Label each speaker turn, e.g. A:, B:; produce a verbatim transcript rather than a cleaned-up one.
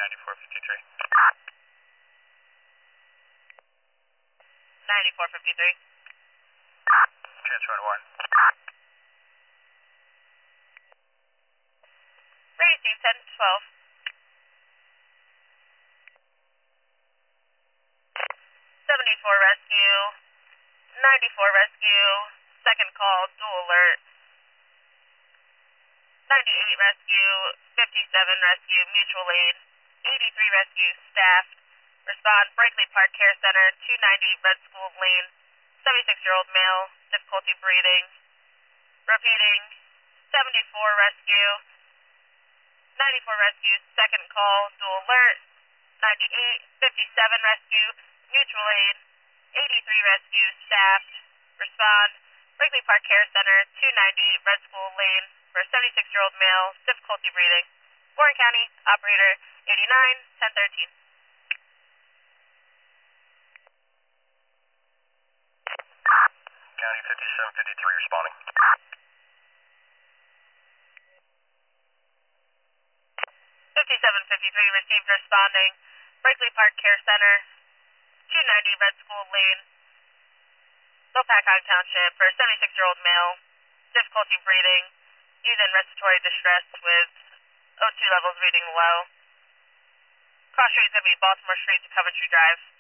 A: ninety-four fifty-three.
B: ninety-four fifty-three.
A: Transfer to one.
B: Receive ten twelve. seventy-four rescue. ninety-four rescue. Second call, dual alert. ninety-eight rescue. fifty-seven rescue, mutual aid. eighty-three rescue, staffed. Respond, Brakely Park Care Center, two ninety Red School Lane. seventy-six-year-old male, difficulty breathing. Repeating, seventy-four rescue. ninety-four rescue, second call, dual alert. ninety-eight, fifty-seven rescue, mutual aid. eighty-three rescue, staffed. Respond, Brakely Park Care Center, two ninety Red School Lane, for a seventy-six-year-old male, difficulty breathing. Warren County, operator eighty-nine ten thirteen.
A: County fifty-seven fifty-three responding.
B: fifty-seven fifty-three received responding. Brakely Park Care Center, two ninety Red School Lane, Lopakog Township, for a seventy-six-year-old male, difficulty breathing. He's in respiratory distress with O two levels reading low. Cross street is going to be Baltimore Street to Coventry Drive.